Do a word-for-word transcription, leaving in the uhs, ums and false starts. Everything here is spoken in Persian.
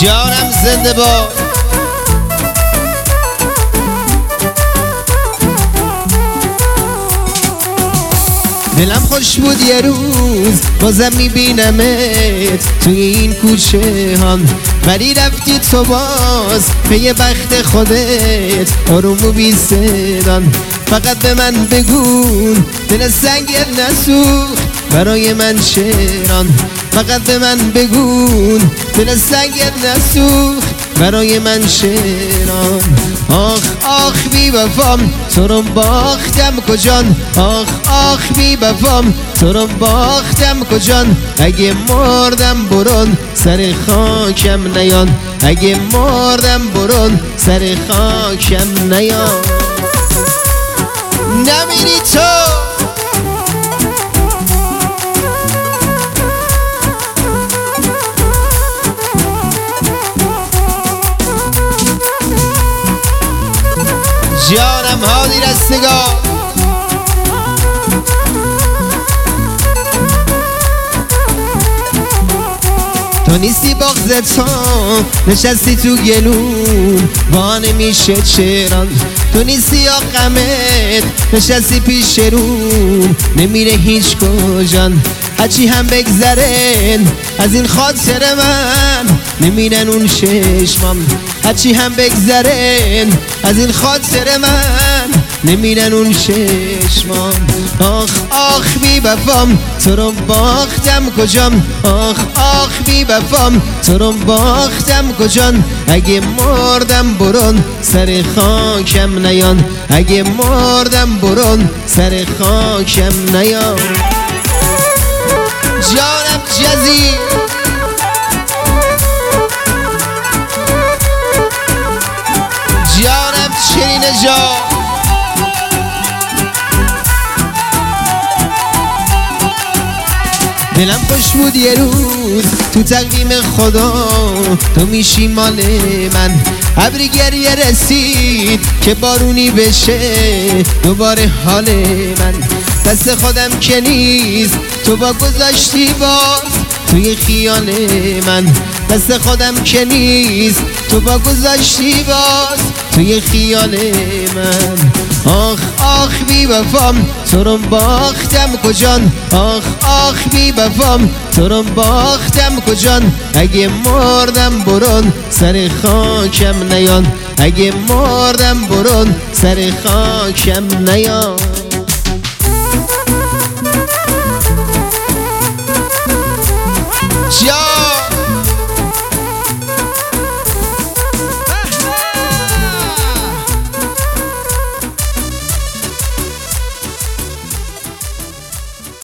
جانم زنده با دلم خوش بود یه روز بازم میبینمت توی این کوچه هان، ولی رفتی تو باز پی بخت خودت آروم و بی صدان. فقط به من بگون دل سنگت نسوخت برای من شیران، فقط به من بگون دل سنگت نسوخت برای من شیران. آخ آخ بی وفام تو رو باختم کجان، آخ آخ بی وفام تو رو باختم کجان. اگه مردم برون سر خاکم نیان، اگه مردم برون سر خاکم نیان. نمیری تو جانم هادی رستگار. تو نیستی بغض تو نشستی تو گلوم با نمیشه چران، تو نیستی آقامت نشستی پیش روم نمیره هیچ کجان. هرچی هم بگذرن از این خاطر من نمیرن اون چشمام، هرچی هم بگذرن از این خاطر من نمیرن اون چشمام. آخ آخ بی وفام تو رو باختم کجام، آخ آخ بی وفام تو رو باختم کجان. اگه مردم برون سر خاکم نیان، اگه مردم برون سر خاکم نیان. جانم جزی جانم چرین جا دلم خوش بود یه روز تو تقویم خدا تو میشی مال من. ابری گریه رسید که بارونی بشه دوباره حال من. دست خودم که نیست تو با گذاشتی باز توی خیال من، دست خودم که نیست تو با گذاشتی باز توی خیال من. آخ آخ بی وفام تو رو باختم کجان، آخ آخ بی وفام تو رو باختم کجان. اگه مردم برون سر خاکم نیان، اگه مردم برون سر خاکم نیان.